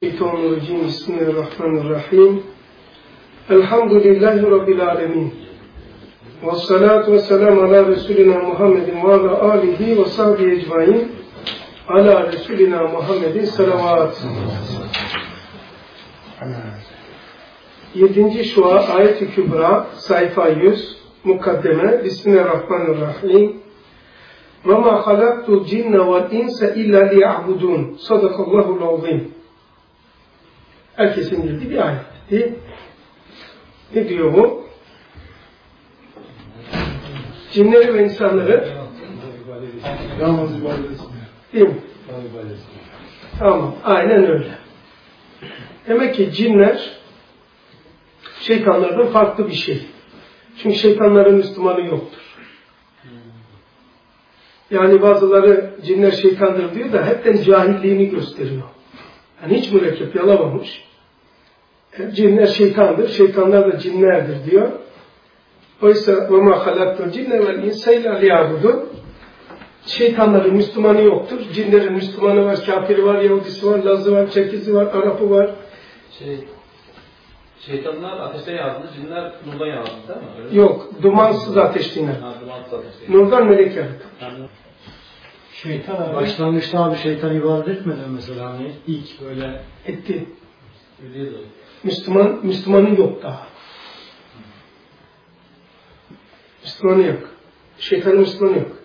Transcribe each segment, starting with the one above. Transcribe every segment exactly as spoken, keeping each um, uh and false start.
Şeytanirracim. Bismillahirrahmanirrahim. Elhamdülillahi Rabbil alemin. Ve salatu ve selamu ala Resulina Muhammedin ve ala alihi ve sahbihi ecmain. Ala Resulina Muhammedin salavat. Yedinci şua ayet-i kübra sayfa yüz mukaddeme. Bismillahirrahmanirrahim. Ve ma halaktul cinne vel insa illa liya'budun. Sadakallahul azim. Herkesin bildiği bir ayet. Değil mi? Ne diyor bu? Cinleri ve insanları değil mi? Tamam. Aynen öyle. Demek ki cinler şeytanlardan farklı bir şey. Çünkü şeytanların Müslümanı yoktur. Yani bazıları cinler şeytandır diyor da hepten cahilliğini gösteriyor. Yani hiç mürekkep yalamamış. Cinler şeytandır, şeytanlar da cinlerdir diyor. Oysa وَمَا خَلَقْتُ الْجِنَّ وَالْاِنْسَ اِلَّا لِيَعْبُدُونَ Şeytanların Müslümanı yoktur. Cinlerin Müslümanı var, kafiri var, Yahudisi var, Lazı var, Çerkezi var, Arapı var. Şey, şeytanlar ateşte yaratıldı, cinler nurdan yaratıldı değil mi? Öyle Yok, dumansız ateşliğine. Ha, dumansız ateşliğine. Nurdan melek yaratıldı. Yani, Şeytan abi. Başlangıçta abi şeytan ibadet etmedi mesela hani ilk böyle etti. biliyordu. Müslüman, Müslümanın yok daha. Müslümanı yok. Şeytanın Müslümanı yok.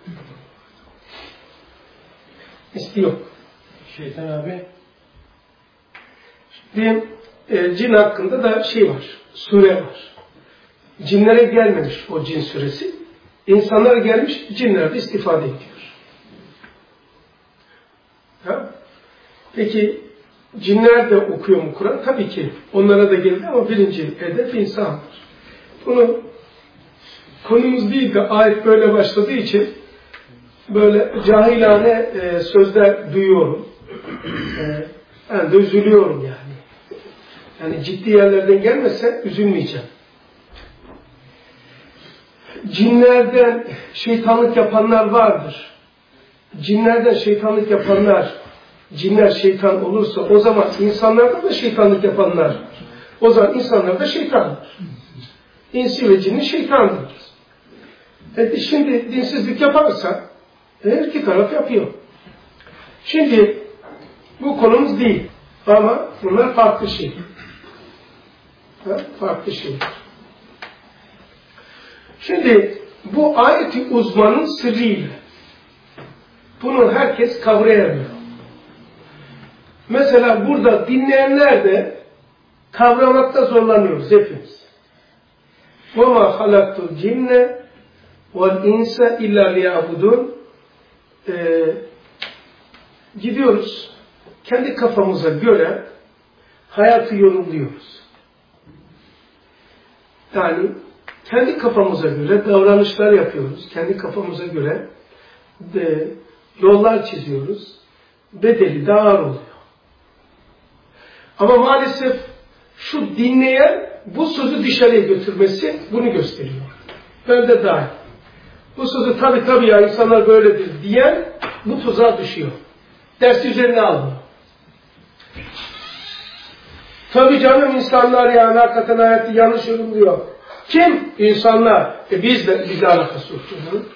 İsti yok. Şeytan abi. Diyelim, e, cin hakkında da şey var, sure var. Cinlere gelmemiş o cin suresi. İnsanlara gelmiş, cinler de istifade ediyor. Ha? Peki, cinler de okuyor mu Kur'an? Tabii ki onlara da geldi ama birinci hedef insandır. Bunu konumuz değil de ayet böyle başladığı için böyle cahilane e, sözler duyuyorum. E, ben de üzülüyorum yani. Yani ciddi yerlerden gelmese üzülmeyeceğim. Cinlerden şeytanlık yapanlar vardır. Cinlerden şeytanlık yapanlar, cinler şeytan olursa o zaman insanlardan da şeytanlık yapanlar var. O zaman insanlar da şeytandır. İnsi ve cinni şeytandır. E şimdi dinsizlik yaparsa her iki taraf yapıyor. Şimdi bu konumuz değil. Ama bunlar farklı şey. Ha, farklı şey. Şimdi bu ayeti uzmanın sırrıyla bunu herkes kavrayamıyor. Mesela burada dinleyenler de kavramakta zorlanıyoruz hepimiz. وَمَا خَلَقْتُ الْجِنَّ وَالْاِنْسَ اِلَّا لِيَعْبُدُونَ Gidiyoruz, kendi kafamıza göre hayatı yorumluyoruz. Yani kendi kafamıza göre davranışlar yapıyoruz, kendi kafamıza göre de yollar çiziyoruz, bedeli de ağır oluyor. Ama maalesef şu dinleyen bu sözü dışarıya götürmesi bunu gösteriyor. Ben de dahil. Bu sözü tabii tabii ya insanlar böyledir diyen bu tuzağa düşüyor. Dersi üzerine almıyor. Tabii canım insanlar yani hakikaten hayatı yanlış yorumluyor. Kim? İnsanlar. E biz de bizle alakası yok.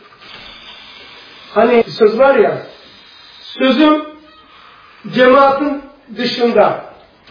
Hani söz var ya, sözüm cemaatin dışında.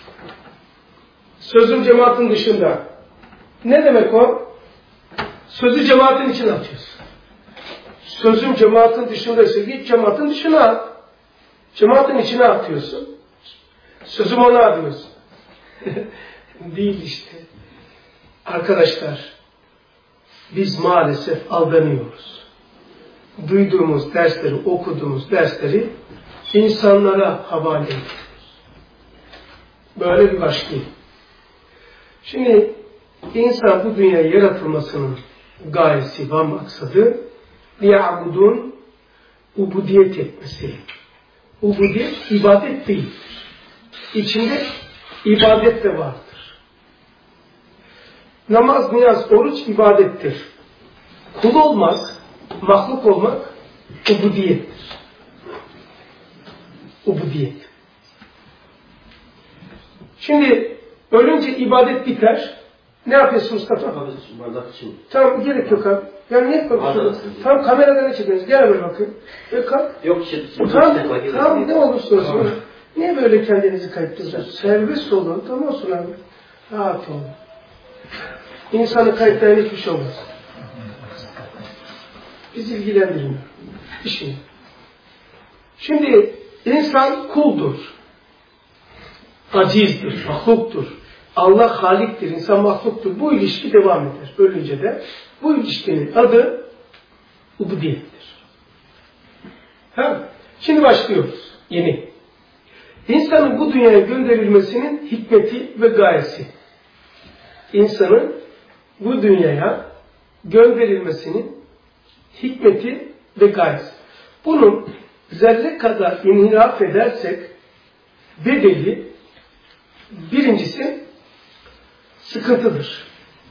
Sözüm cemaatin dışında. Ne demek o? Sözü cemaatin içine atıyorsun. Sözüm cemaatin dışındaysa git cemaatin dışına at. Cemaatin içine atıyorsun. Sözüm ona atıyorsun. Değil işte. Arkadaşlar, biz maalesef aldanıyoruz. Duyduğumuz dersleri, okuduğumuz dersleri insanlara havale ediyoruz. Böyle bir başlık. Şimdi insan bu dünyaya yaratılmasının gayesi ve maksadı liya'budun ubudiyet etmesi. Ubudiyet ibadet değildir. İçinde ibadet de vardır. Namaz, niyaz, oruç ibadettir. Kul olmak, mahluk olmak ubudiyettir. Ubudiyet. Şimdi ölünce ibadet biter. Ne yapıyorsun Mustafa? Abi bardak için. Tamam gerek yok abi. Yani ne konuşuyoruz? Tamam kameradan ne çekiyoruz? Gel böyle bakın. Ve kalk. Yok işte. Tamam, tamam ne olursa olsun. Tamam. Niye böyle kendinizi kayıttırıyorsunuz? Serbest olun. Tamam olsun abi. Rahat olun. İnsanı kayıtlayan hiçbir şey olmaz. Bizi ilgilendirmiyor. İşin. Şimdi insan kuldur. Acizdir, mahluktur. Allah haliktir, insan mahluktur. Bu ilişki devam eder. Ölünce de bu ilişkinin adı ubudiyettir. Ha? Şimdi başlıyoruz. Yeni. İnsanın bu dünyaya gönderilmesinin hikmeti ve gayesi. İnsanın bu dünyaya gönderilmesinin hikmeti ve gayesi. Bunun zerre kadar inhiraf edersek bedeli birincisi sıkıntıdır.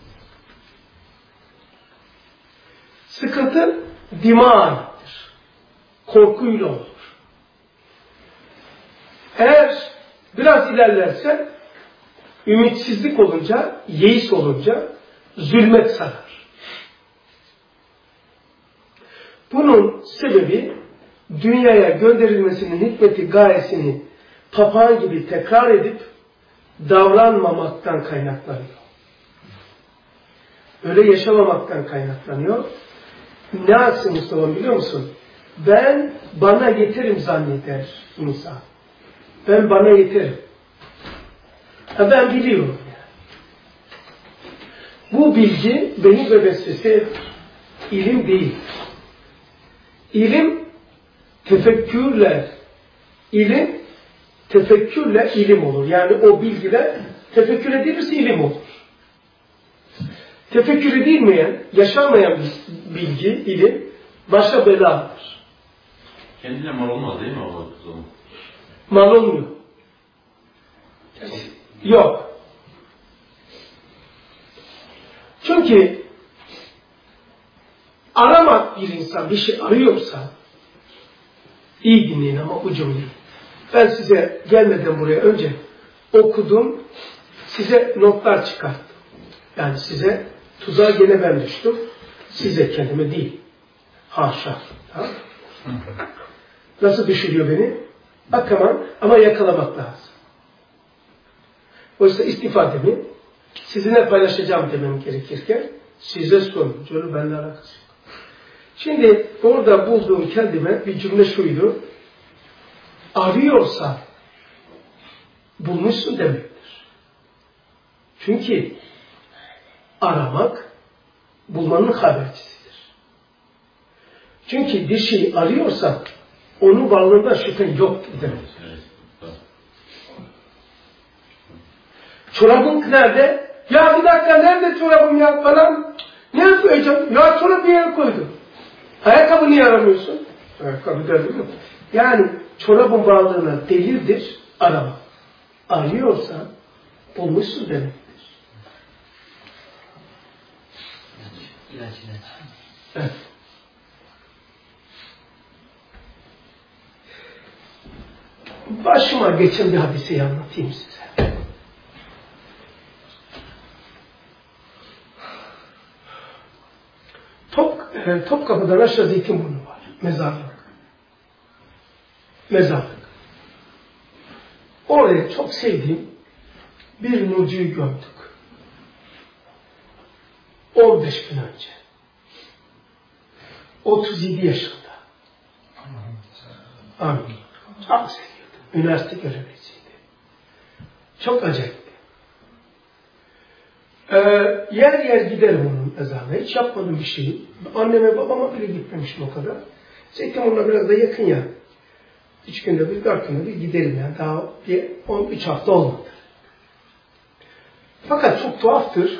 Sıkıntı dimağdır. Korkuyla olur. Eğer biraz ilerlerse ümitsizlik olunca, yeis olunca zulmet sarar. Bunun sebebi dünyaya gönderilmesinin hikmeti, gayesini papağan gibi tekrar edip davranmamaktan kaynaklanıyor. Öyle yaşamamaktan kaynaklanıyor. Ne yapsın Mustafa biliyor musun? Ben bana yeterim zanneder insan. Ben bana yeterim. Ha ben biliyorum. Bu bilgi beni ve vesvese ilim değil. İlim tefekkürle, ilim tefekkürle ilim olur. Yani o bilgiler tefekkür edilirse ilim olur. Tefekkür edilmeyen, yaşanmayan bilgi, ilim başa beladır. Kendine mal olmaz değil mi o zaman? Mal olmuyor. Yok. Çünkü aramak bir insan bir şey arıyorsa iyi dinleyin ama ucumlayın. Ben size gelmeden buraya önce okudum, size notlar çıkarttım. Yani size tuzağa gene ben düştüm. Size kendime değil. Haşa. Tamam. Nasıl düşürüyor beni? Bak aman ama yakalamak lazım. Oysa istifademi sizinle paylaşacağım demem gerekirken size sorun. Canım benimle alakası yok. Şimdi orada bulduğum kendime bir cümle şuydu. Arıyorsa bulmuşsun demektir. Çünkü aramak bulmanın habercisidir. Çünkü bir şey arıyorsa onun varlığında şüphen yok demektir. Çorabın nerede? Ya bir dakika nerede çorabım ya falan? Ne koyacağım? Ya çorabı bir yere koydum. Ayakkabı niye aramıyorsun? Ayakkabı derdim yok. Yani çorabın varlığına delildir arama. Arıyorsa bulmuşsun demektir. İlaç ilaç. Evet. Başıma geçen bir hadiseyi anlatayım size. Top, e, Topkapı'dan aşağı Zeytinburnu var. Mezarlık. Mezarlık. Oraya çok sevdiğim bir nurcuyu gördük. on beş gün önce. otuz yedi yaşında. Amin. Çok seviyordum. Üniversite görevlisiydi. Çok acayipti. Ee, yer yer giderim onun mezarına. Hiç yapmadım bir şeyi. Anneme babama bile gitmemiştim o kadar. Zeytinburnu'na biraz da yakın ya. Üç günde bir, dört günde bir giderim yani. Daha bir on üç hafta olmadı. Fakat çok tuhaftır.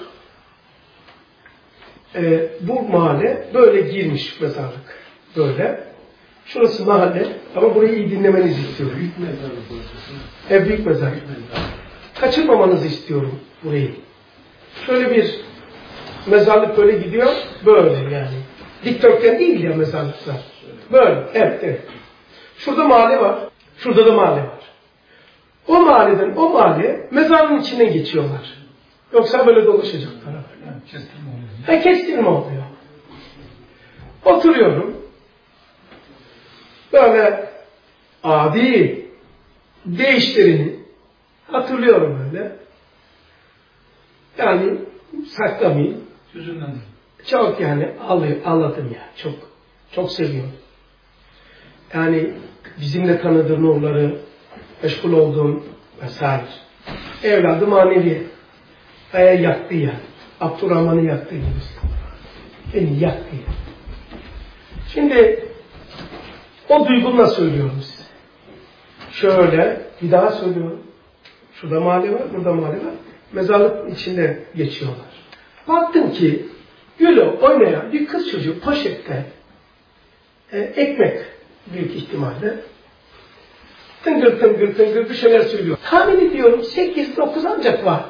Ee, bu mahalle böyle girmiş mezarlık. Böyle. Şurası mahalle ama burayı iyi dinlemenizi istiyorum. Büyük mezarlık burası. Evet, büyük mezarlık. Kaçırmamanızı istiyorum burayı. Şöyle bir mezarlık böyle gidiyor. Böyle yani. Dikdörtgen değil ya mezarlıklar. Böyle. Evet, evet. Şurada mahalle var. Şurada da mahalle var. O mahalleden o mahalle mezarın içine geçiyorlar. Yoksa böyle dolaşacaklar. Kestirme oluyor. Ha, kestirme oluyor. Oturuyorum. Böyle abi değiştirini hatırlıyorum öyle. Yani saklamayayım. Hüzünlendim. Çok yani ağladım ya. Çok çok seviyorum. Yani bizimle tanıdığım onları meşgul olduğum vesaire. Evladı manevi. Aya yaktı ya. Abdurrahman'ı yaktı gibi. Beni yaktı ya. Şimdi o duygumla söylüyorum size. Şöyle bir daha söylüyorum. Şurada mahalle var, burada mahalle var. Mezarlık içinde geçiyorlar. Baktım ki Gülü oynayan bir kız çocuğu poşette e, ekmek büyük ihtimalle tıngır tıngır tıngır bir şeyler söylüyor. Tahmin ediyorum sekiz dokuz ancak vardır.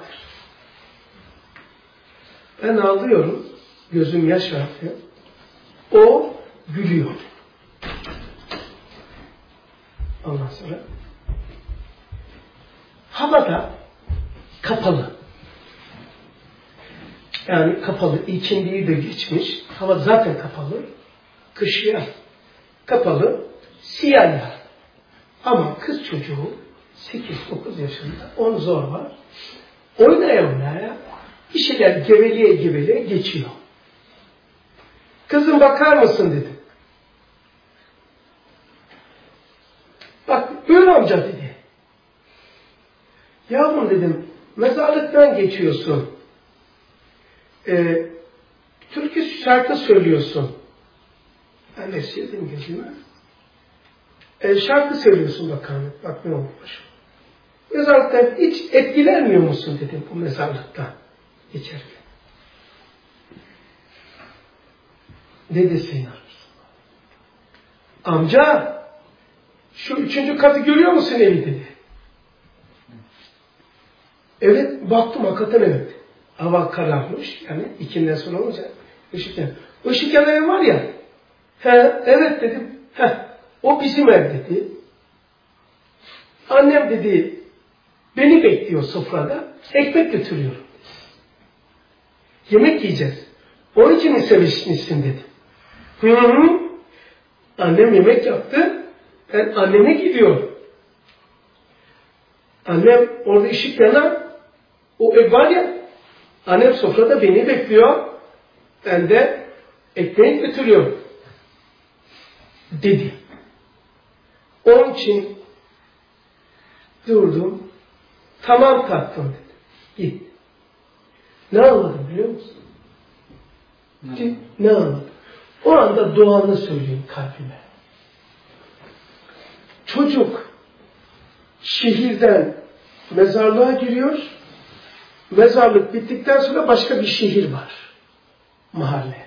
Ben ağlıyorum. Gözüm yaş artıyor. O gülüyor. Ondan sonra havada kapalı. Yani kapalı. İkindiyi de geçmiş. Hava zaten kapalı. Kış yaz. Kapalı. Siyah yaz. Ama kız çocuğu sekiz dokuz yaşında. on zor var. Oynaya oynaya bir şeyler geveleye geveleye geçiyor. Kızım bakar mısın dedim. Bak böyle amca dedi. Yavrum dedim mezarlıktan geçiyorsun. Ee, türkü şarkı söylüyorsun. Ben de sildim gözümü. Ee, şarkı söylüyorsun bakalım. Bak ne olmuş. Mezarlıktan hiç etkilenmiyor musun dedim bu mezarlıktan geçerken. Ne desin? Amca şu üçüncü katı görüyor musun evi dedi. Evet baktım hakikaten evet. Hava kararmış yani ikinden sonra olunca ışık yanıyor. Işık yanan var ya. He evet dedim. He o bizim ev dedi. Annem dedi beni bekliyor sofrada. Ekmek götürüyorum. Yemek yiyeceğiz. Onun için mi sevişmişsin dedi. Hı hı. Annem yemek yaptı. Ben anneme gidiyorum. Annem orada ışık yanar. O ev var ya. Annem sofrada beni bekliyor. Ben de ekmeği götürüyorum. Dedi. Onun için durdum. Tamam tatlım dedi. Git. Ne anladım biliyor musun? Ne, ne anladım? O anda doğanı söyleyeyim kalbime. Çocuk şehirden mezarlığa giriyor. Mezarlık bittikten sonra başka bir şehir var. Mahalle.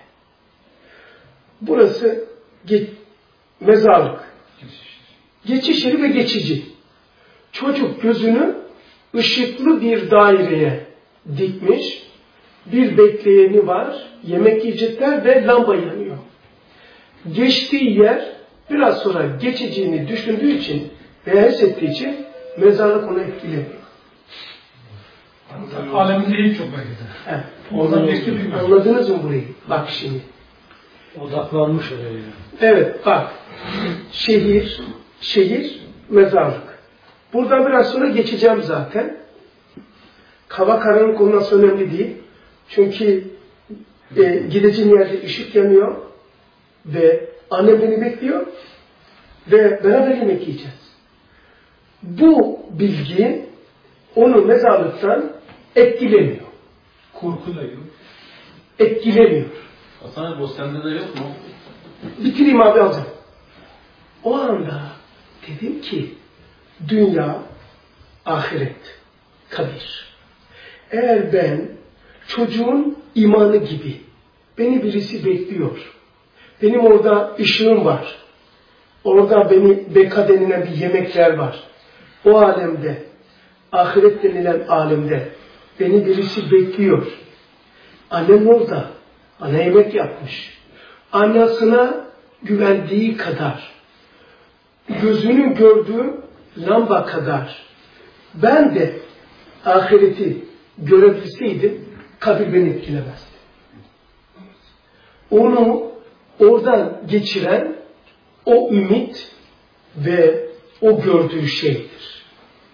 Burası ge- mezarlık. Geçiş yeri ve geçici. Çocuk gözünü ışıklı bir daireye dikmiş. Bir bekleyeni var. Yemek yiyecekler ve lamba yanıyor. Geçtiği yer biraz sonra geçeceğini düşündüğü için veya hissettiği için mezarlık onu etkilemiyor. Aleminde hiç çok belki de. Evet. Anladınız, anladınız mı burayı? Bak şimdi. Odaklanmış oraya. Yani. Evet bak. Şehir, şehir, mezarlık. Buradan biraz sonra geçeceğim zaten. Hava karanlık olması önemli değil. Çünkü e, gideceğim yerde ışık yanıyor ve annem beni bekliyor ve beraber yemek yiyeceğiz. Bu bilgi onu mezarlıktan etkilemiyor. Korku da yok. Etkilemiyor. Hasan abi o sende de yok mu? Bitireyim abi alacağım. O anda dedim ki dünya, ahiret, kabir. Eğer ben çocuğun imanı gibi beni birisi bekliyor. Benim orada ışığım var. Orada beni beka denilen bir yemekler var. O alemde, ahiret denilen alemde beni birisi bekliyor. Annem orada. Ana yemek yapmış. Anasına güvendiği kadar, gözünün gördüğü lamba kadar ben de ahireti görebilseydim kabir beni etkilemezdi. Onu oradan geçiren o ümit ve o gördüğü şeydir.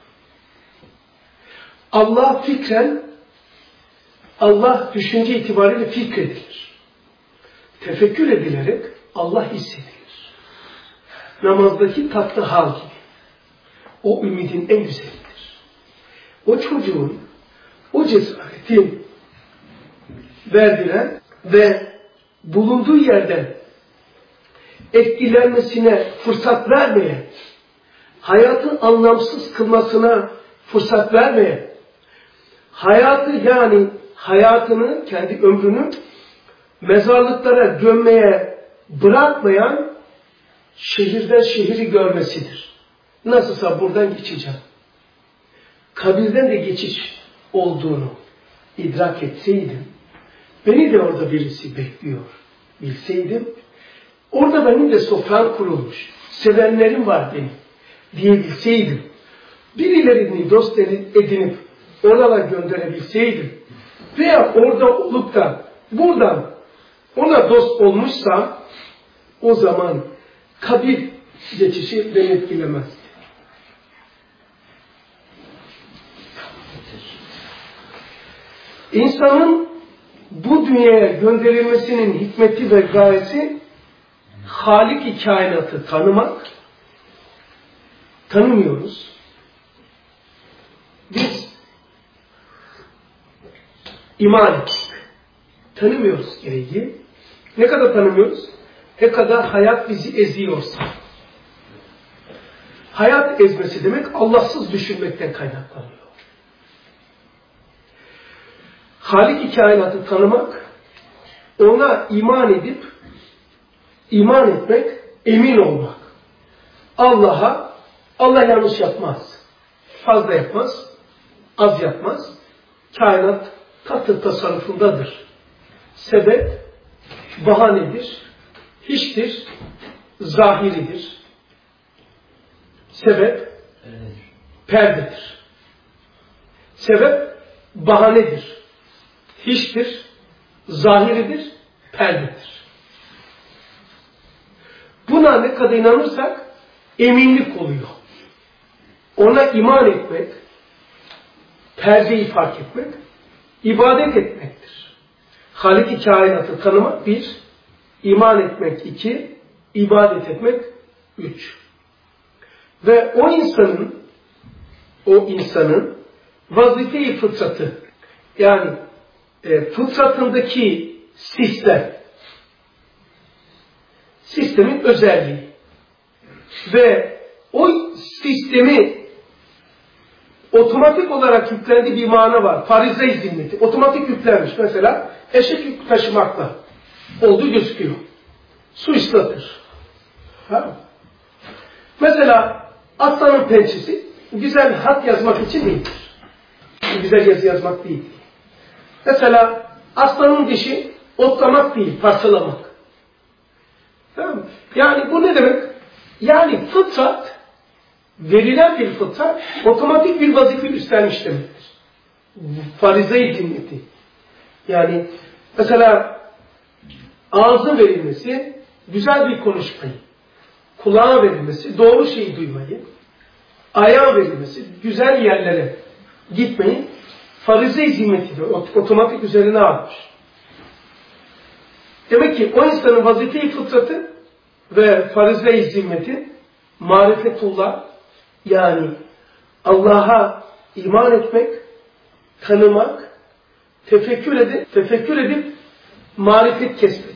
Allah fikren, Allah düşünce itibariyle fikredilir. Tefekkür edilerek Allah hissedilir. Namazdaki tatlı hal gibi. O ümidin en güzelidir. O çocuğun o cesaretin verdiren ve bulunduğu yerden etkilenmesine fırsat vermeyen, hayatı anlamsız kılmasına fırsat vermeyen, hayatı yani hayatını, kendi ömrünü mezarlıklara gömmeye bırakmayan şehirden şehri görmesidir. Nasılsa buradan geçeceğim. Kabirden de geçiş olduğunu idrak etseydim, beni de orada birisi bekliyor bilseydim, orada benim de sofram kurulmuş, sevenlerim var benim diyebilseydim, birilerini dost edinip oralara gönderebilseydim veya orada olup da buradan ona dost olmuşsam, o zaman kabir geçişi beni etkilemezdi. İnsanın bu dünyaya gönderilmesinin hikmeti ve gayesi Halik-i kainatı tanımak. Tanımıyoruz. Biz iman ettik. Tanımıyoruz gereği. Ne kadar tanımıyoruz? Ne kadar hayat bizi eziyorsa. Hayat ezmesi demek Allahsız düşünmekten kaynaklanıyor. Halik-i kainatı tanımak, ona iman edip, iman etmek, emin olmak. Allah'a, Allah yanlış yapmaz. Fazla yapmaz, az yapmaz. Kainat tatlı tasarrufundadır. Sebep, bahanedir, hiçtir, zahiridir. Sebep, perdedir. Sebep, bahanedir. Hiçtir, zahiridir, perdedir. Buna ne kadar inanırsak eminlik oluyor. Ona iman etmek, perdeyi fark etmek, ibadet etmektir. Halik-i kainatı tanımak bir, iman etmek iki, ibadet etmek üç. Ve o insanın, o insanın vazife-i fıtratı, yani e, fıtratındaki sistem, sistemin özelliği ve o sistemi otomatik olarak yüklendiği bir mana var. Farize-i zinneti. Otomatik yüklenmiş. Mesela eşek yük taşımakla olduğu gözüküyor. Su ıslatır. Ha? Mesela aslanın pençesi güzel hat yazmak için değildir. Güzel yazı yazmak değil. Mesela aslanın dişi otlamak değil, parçalamak. Tamam mı? Yani bu ne demek? Yani fıtrat, verilen bir fıtrat, otomatik bir vazife üstlenmiş demektir. Farize-i zinneti. Yani mesela ağzın verilmesi, güzel bir konuşmayı, kulağa verilmesi, doğru şeyi duymayı, ayağa verilmesi, güzel yerlere gitmeyi, farize-i zinnetidir. Otomatik üzerine almış. Demek ki o insanın vazife-i fıtratı ve farize-i zimmeti marifetullah, yani Allah'a iman etmek, tanımak, tefekkür edip, tefekkür edip marifet kesbetmek.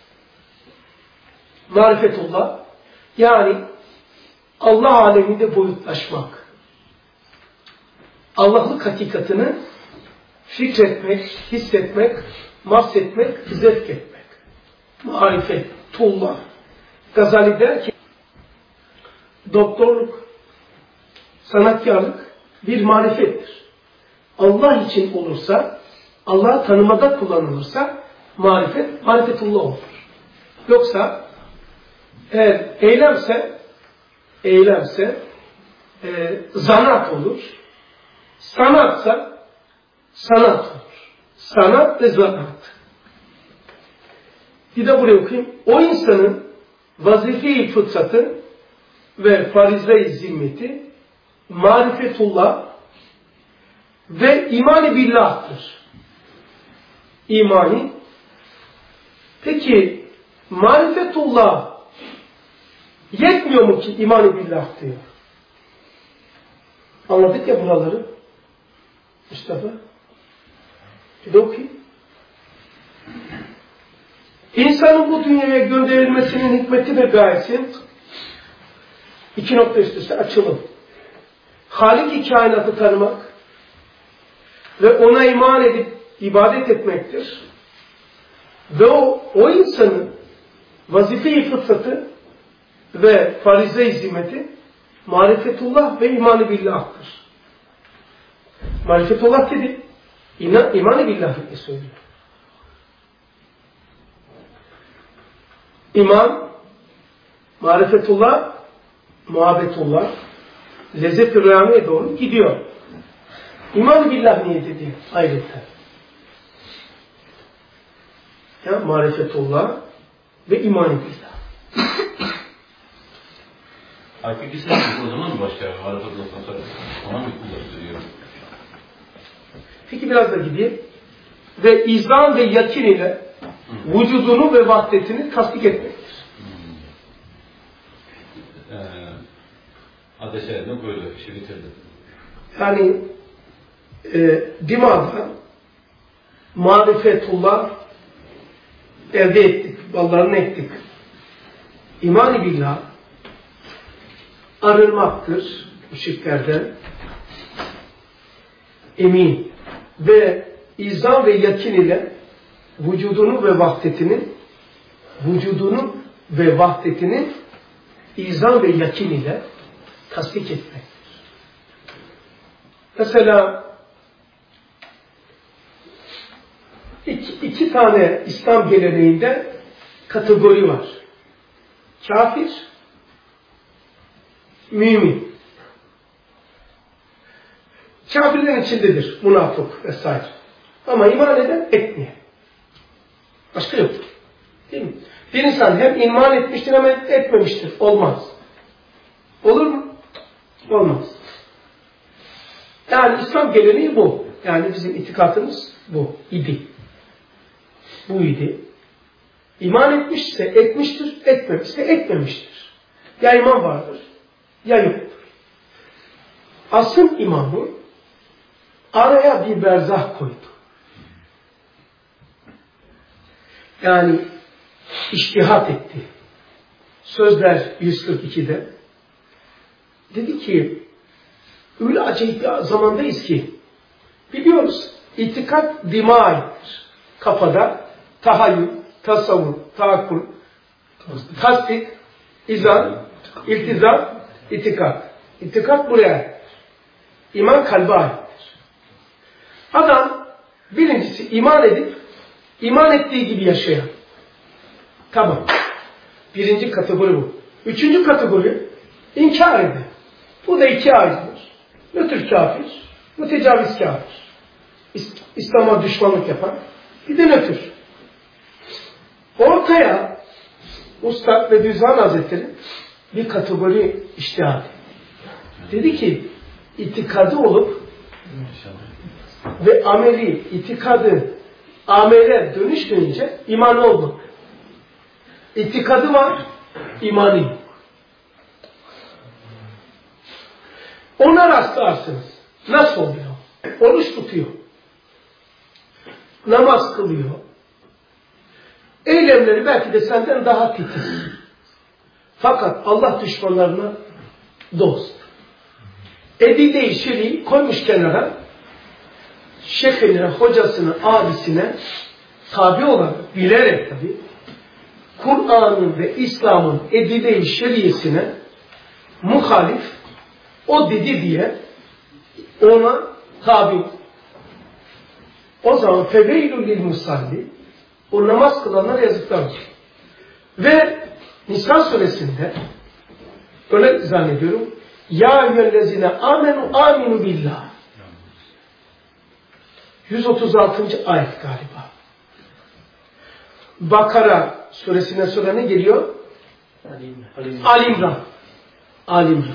Marifetullah, yani Allah aleminde boyutlaşmak. Allah'lık hakikatini fikretmek, hissetmek, mahsetmek, zevk etmek. Marifetullah. Gazali der ki, doktorluk, sanatkarlık bir marifettir. Allah için olursa, Allah'ı tanımada kullanılırsa marifet, marifetullah olur. Yoksa eğer eylemse, eylemse e, zanaat olur, Sanatsa sanat olur. Sanat ve zanaat. Bir de buraya okuyayım. O insanın vazife-i fıtratı ve farize-i zimmeti marifetullah ve imani billah'tır. İmani. Peki marifetullah yetmiyor mu ki imani billah diyor? Anladık ya buraları. Mustafa. Bir de okuyayım. İnsanın bu dünyaya gönderilmesinin hikmeti ve gayesi iki nokta üst üste açılım. Halik-i kainatı tanımak ve ona iman edip ibadet etmektir. Ve o, o insanın vazife-i fıtratı ve farize-i zimmeti marifetullah ve iman-ı billah'tır. Marifetullah dedi, iman-ı billah diye söylüyor. İman, marifetullah, muhabbetullah, lezzet-i rüyameye doğru gidiyor. İman-ı billah niye dedi ayrıca? Ya marifetullah ve iman-ı billah. Hakikisine o zaman mı başlıyor? Marifetullah'tan sonra ona mı ulaştırıyor? Peki biraz da gideyim. Ve izan ve yakin ile Hı. vücudunu ve vahdetini tasdik etmektir. Ee, ateşe edin böyle işi bitirdi. Yani e, dimağda marifetullah elde ettik, ballarını ettik. İman-ı billah arınmaktır bu şirklerden. Emin ve izan ve yakin ile vücudunu ve vahdetini vücudunu ve vahdetini izan ve yakin ile tasdik etmektir. Mesela iki, iki tane İslam geleneğinde kategori var. Kafir, mümin. Kafirlerin içindedir münafık vesaire. Ama iman eden etmiyor. Başka yok. Değil mi? Bir insan hem iman etmiştir hem etmemiştir. Olmaz. Olur mu? Olmaz. Yani İslam geleneği bu. Yani bizim itikadımız bu idi. Bu idi. İman etmişse etmiştir, etmemişse etmemiştir. Ya iman vardır, ya yoktur. Asıl imamı araya bir berzah koydu. Yani içtihat etti. Sözler yüz kırk ikide dedi ki öyle acayip bir zamandayız ki biliyoruz itikat dima aittir. Kafada tahayyül, tasavvur, taakkul, tasdik, izan, iltizam, itikat. İtikat buraya. İman kalbe aittir. Adam birincisi iman edip iman ettiği gibi yaşayan. Tamam. Birinci kategori bu. Üçüncü kategori inkar eden. Bu da ikiye ayrılır. Nötr kafir, mütecaviz kafir. İslam'a düşmanlık yapan bir de nötr. Ortaya Ustad Bediüzzaman Hazretleri bir kategori içtihat. Dedi ki itikadı olup ve ameli, itikadı amele dönüşmeyince imanı oldu. İtikadı var, imanı yok. Ona rastlarsınız. Nasıl oluyor? Oruç tutuyor. Namaz kılıyor. Eylemleri belki de senden daha titiz. Fakat Allah düşmanlarına dost. Edide-i şer'i koymuş kenara, şeyhine, hocasına, abisine tabi olarak, bilerek tabi, Kur'an'ın ve İslam'ın edide-i şer'iyesine muhalif, o dedi diye ona tabi. O zaman feveylü lil musalli, o namaz kılanlara yazıklar olsun. Ve Nisa suresinde öyle zannediyorum, ya eyyühellezine amenu aminu billah. yüz otuz altıncı ayet galiba. Bakara suresinden sonra ne geliyor? Ali İmran. Ali İmran.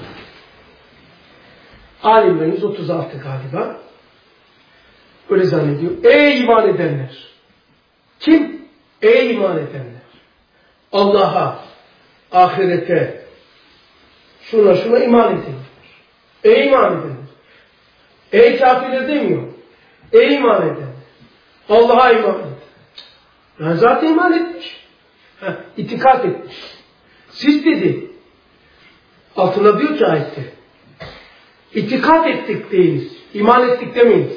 Ali İmran yüz otuz altı galiba. Öyle zannediyor. Ey iman edenler! Kim? Ey iman edenler! Allah'a, ahirete, şuna şuna iman edin. Ey iman edenler! Ey kafirler demiyor. Ey iman edenler! Allah'a iman edin. Yani zaten iman etmiş. Heh, itikat etmiş. Siz dedi. Altına diyor ki ayette. İtikat ettik deyiniz. İman ettik demeyiniz.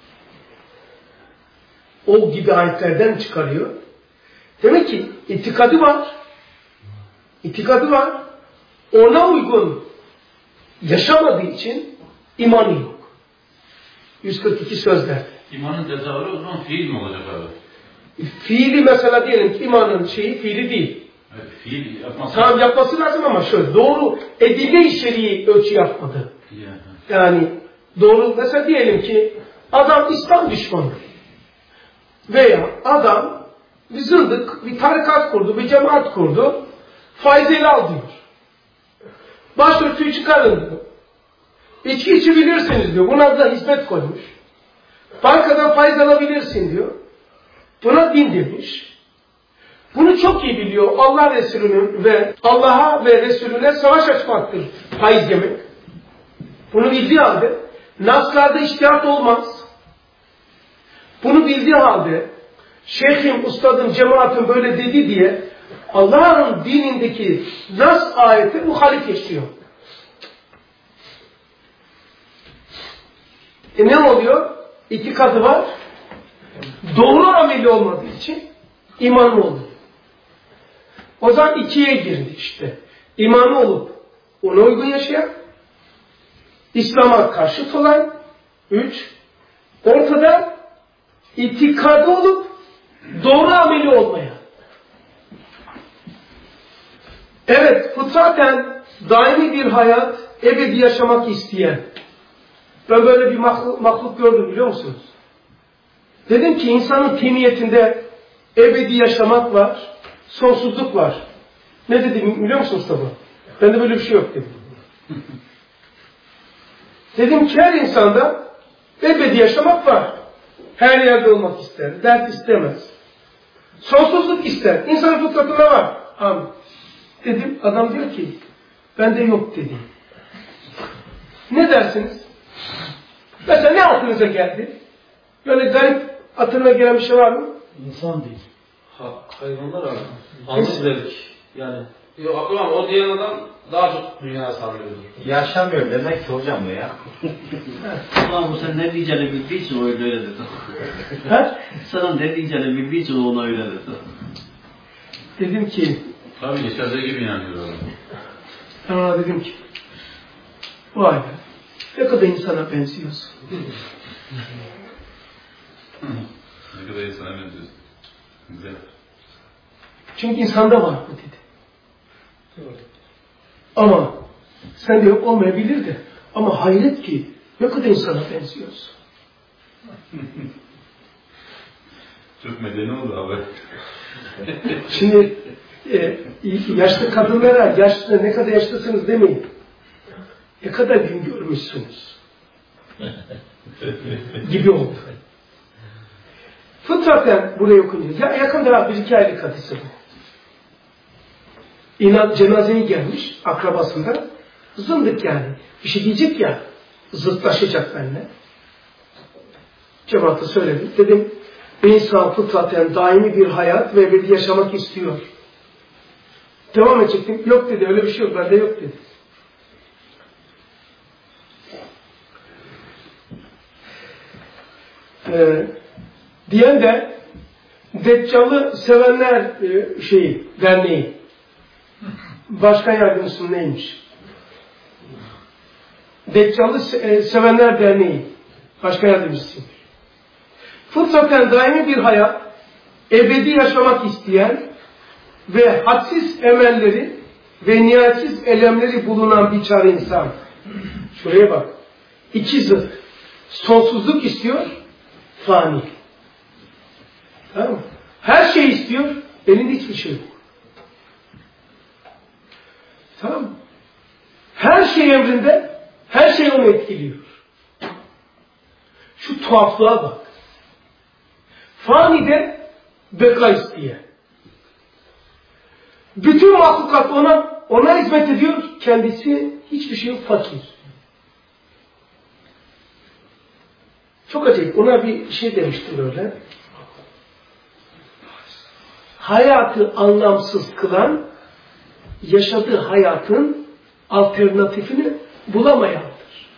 O gibi ayetlerden çıkarıyor. Demek ki itikadı var. İtikadı var. Ona uygun yaşamadığı için imanı yok. yüz kırk iki sözler. İmanın tezahürü o zaman fiil mi olacak abi? Fiili mesela diyelim ki imanın şeyi fiili değil. Evet, fiil yapması. Tamam yapması lazım ama şöyle doğru edilme içeriği ölçü yapmadı. Yani. Yani doğru mesela diyelim ki adam İslam düşmanı. Veya adam bir zındık, bir tarikat kurdu, bir cemaat kurdu. Faiz ele al diyor. Başörtüyü çıkarın diyor. İçki içebilirsiniz diyor. Buna da hizmet koymuş. Bankadan faiz alabilirsin diyor. Buna din demiş. Bunu çok iyi biliyor. Allah Resulü'nün ve Allah'a ve Resulüne savaş açmaktır faiz yemek. Bunu bildiği halde naslarda içtihat olmaz. Bunu bildiği halde şeyhim, ustadım, cemaatim böyle dedi diye Allah'ın dinindeki nas ayeti muhalif yaşıyor. E ne oluyor? İtikadı var. Doğru ameli olmadığı için imanlı oluyor. O zaman ikiye girdi işte. İmanı olup ona uygun yaşayan, İslam'a karşıt olan, üç, ortada itikadı olup doğru ameli olmayan. Evet, fıtraten daimi bir hayat, ebedi yaşamak isteyen. Ben böyle bir mahluk, mahluk gördüm biliyor musunuz? Dedim ki insanın temiyetinde ebedi yaşamak var, sonsuzluk var. Ne dedim biliyor musun Mustafa? Bende böyle bir şey yok dedim. Dedim ki her insanda ebedi yaşamak var. Her yerde olmak ister, dert istemez. Sonsuzluk ister. İnsanın fıtratında var. Amin. Dedim, adam diyor ki, bende yok dedi. Ne dersiniz? Mesela ne aklınıza geldi? Böyle garip hatırına gelen bir şey var mı? İnsan değil. Ha, hayvanlar abi. Anlık dedik. Yani. Yok aklıma o diyen adam daha çok dünyaya sarılıyordur. Yaşamıyor demek ki hocam bu ya. Ulan bu sen ne diyeceğini bildiği için öyle öyle dedi. He? Sana ne diyeceğini bildiği için ona öyle dedi. Dedim ki, Tabii içeride gibi inanıyor adam. ben ona dedim ki, vay be, ne kadar insana benziyorsun. Ne kadar insana benziyorsun. Güzel. Çünkü insanda var bu dedi. Ama sende yok olmayabilir de. Ama hayret ki ne kadar insana benziyorsun. Çok medeni oldu abi. Şimdi e, yaşlı kadınlara yaşlı ne kadar yaşlısınız demeyin. Ne kadar gün görmüşsünüz. Gibi oldu. Fıtraten buraya okunca ya yakında bir iki aylık hadisi bu. İnat cenazeye gelmiş akrabasından. Zındık yani. Bir şey diyecek ya. Zıtlaşacak benimle. Cemaate söyledim. Dedim insan fıtraten daimi bir hayat ve ebedi yaşamak istiyor. Devam edecektim. Yok dedi. Öyle bir şey yok. Bende yok dedi. Ee, diyen de Deccal'ı sevenler e, şeyi, derneği. Başkan yardımcısının neymiş? Deccal'ı se- sevenler derneği. Başkan yardımcısıymış. Fıtraten daimi bir hayat, ebedi yaşamak isteyen ve hadsiz emelleri ve nihayetsiz elemleri bulunan bir çare insan. Şuraya bak. İki zıt. Sonsuzluk istiyor, Fani. Tamam mı? Her şeyi istiyor, elinde hiçbir şey yok. Tamam mı? Her şey emrinde, her şey onu etkiliyor. Şu tuhaflığa bak. Fani'de beka isteyen. Bütün mahlukat ona, ona hizmet ediyor, kendisi hiçbir şey yok, fakir. Çok acayip, ona bir şey demiştim öyle. Hayatı anlamsız kılan, yaşadığı hayatın alternatifini bulamayandır.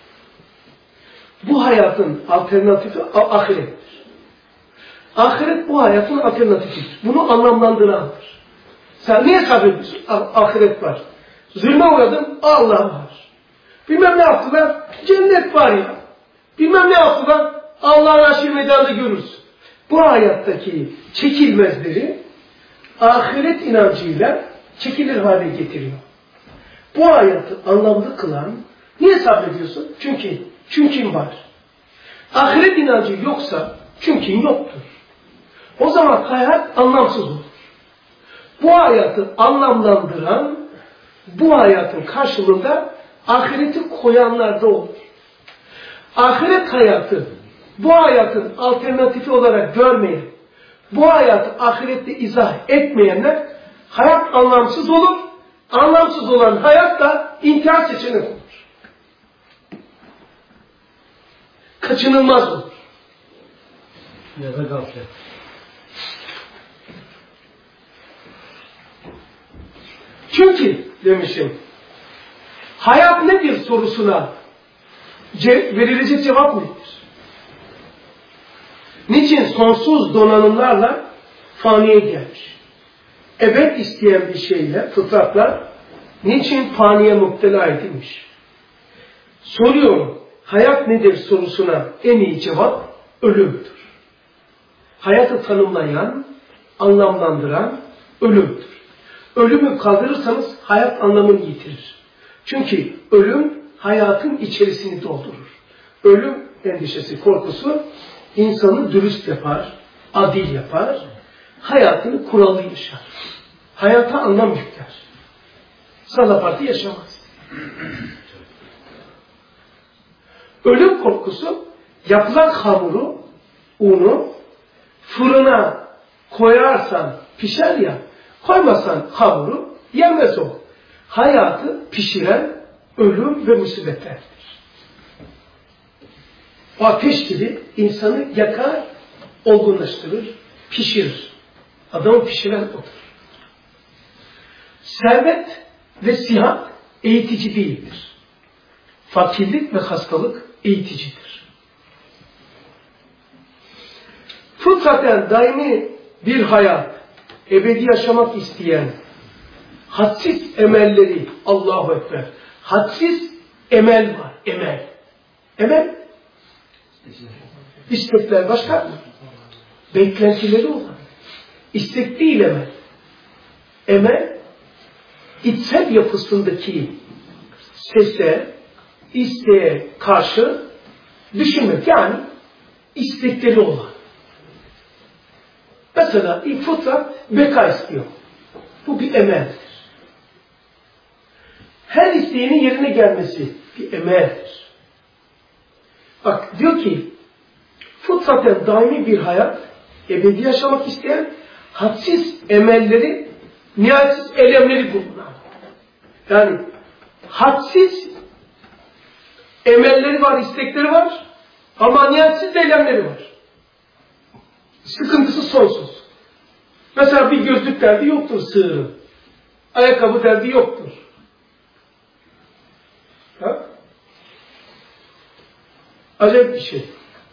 Bu hayatın alternatifi ahirettir. Ahiret bu hayatın alternatifidir. Bunu anlamlandırandır. Sen niye sabrediyorsun? Ahiret var. Zulme uğradın, Allah var. Bilmem ne yaptılar, cennet var ya. Bilmem ne yaptılar, Allah'ın aşir meydanında görürsün. Bu hayattaki çekilmezleri ahiret inancıyla çekilir hale getiriyor. Bu hayatı anlamlı kılan, niye sabrediyorsun? Çünkü, çünkün var. Ahiret inancı yoksa, çünkün yoktur. O zaman hayat anlamsız olur. Bu hayatı anlamlandıran, bu hayatın karşılığında ahireti koyanlarda olur. Ahiret hayatı, bu hayatın alternatifi olarak görmeyen, bu hayatı ahirette izah etmeyenler, hayat anlamsız olur, anlamsız olan hayat da intihar seçeneği olur. Kaçınılmaz olur. Ya da gaflet. Çünkü demişim, hayat nedir sorusuna ce- verilecek cevap nedir? Niçin sonsuz donanımlarla faniye gelmiş? Ebed isteyen bir şeyle, fıtratla, niçin faniye müptela edilmiş? Soruyorum, hayat nedir sorusuna en iyi cevap ölümdür. Hayatı tanımlayan, anlamlandıran ölümdür. Ölümü kaldırırsanız hayat anlamını yitirir. Çünkü ölüm hayatın içerisini doldurur. Ölüm endişesi, korkusu insanı dürüst yapar, adil yapar, hayatını kurallı yaşar. Hayata anlam yükler. Salapartı yaşamaz. Ölüm korkusu yapılan hamuru, unu fırına koyarsan pişer ya, koymazsan hamuru yenmez o. Hayatı pişiren ölüm ve musibetlerdir. O ateş gibi insanı yakar, olgunlaştırır, pişirir. Adamı pişiren odur. Servet ve sihat eğitici değildir. Fakirlik ve hastalık eğiticidir. Fıtraten daimi bir hayat, ebedi yaşamak isteyen, hadsiz emelleri, Allahu Ekber, hadsiz emel var, emel. Emel, istekler başka, beklentileri olan. İstek değil emel. Emel, içsel yapısındaki sese, isteğe karşı düşünmek, yani istekleri olan. Mesela ilk fıtrat beka istiyor. Bu bir emeldir. Her isteğinin yerine gelmesi bir emeldir. Bak diyor ki, fıtraten daimi bir hayat, ebedi yaşamak isteyen, hadsiz emelleri, nihayetsiz elemleri bulunan. Yani hadsiz emelleri var, istekleri var, ama nihayetsiz eylemleri var. Sıkıntısı sonsuz. Mesela bir gözlük derdi yoktur sığırın. Ayakkabı derdi yoktur. Ha? Acayip bir şey.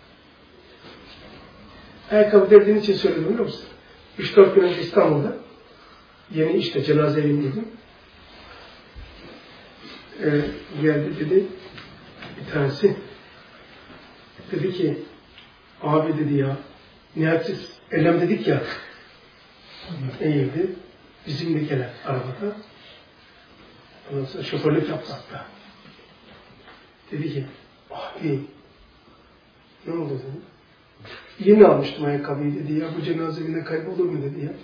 Ayakkabı derdiğin için söyledim biliyor musun? Üç dört gün önce İstanbul'da yeni işte cenaze evindeydim. Ee, geldi dedi bir tanesi. Dedi ki abi dedi ya nihayetsiz elem dedik ya eğildi. Bizimle gelen arabada. Ondan sonra şoförlük yaptı hatta. Dedi ki abi ne oldu dedi. Yeni almıştım ayakkabıyı dedi ya. Bu cenaze evinde kaybolur mu dedi ya.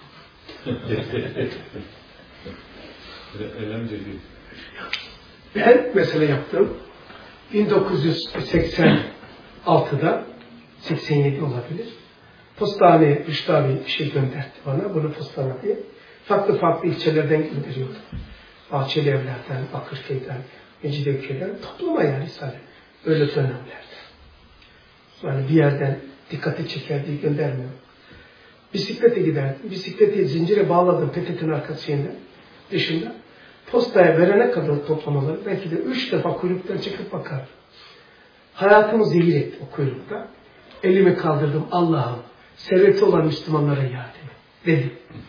Ben mesele yaptım. bin dokuz yüz seksen altıda seksen yedi olabilir. Postane Rüştü abi bir şey gönderdi bana. Bunu postane diye. Farklı farklı ilçelerden gönderiyordu. Bahçeli Evler'den, Bakırköy'den, Mecidiyeköy'den topluma yani Risale. Öyle dönemlerde. Yani bir yerden dikkati çeker diye göndermiyor. Bisiklete giderdim. Bisikleti zincire bağladım P T T'nin arkasında. Dışında. Postaya verene kadar toplamaları belki de üç defa kuyruktan çıkıp bakardım. Hayatımı zehir etti o kuyrukta. Elimi kaldırdım. Allah'ım serveti olan Müslümanlara yardım dedim.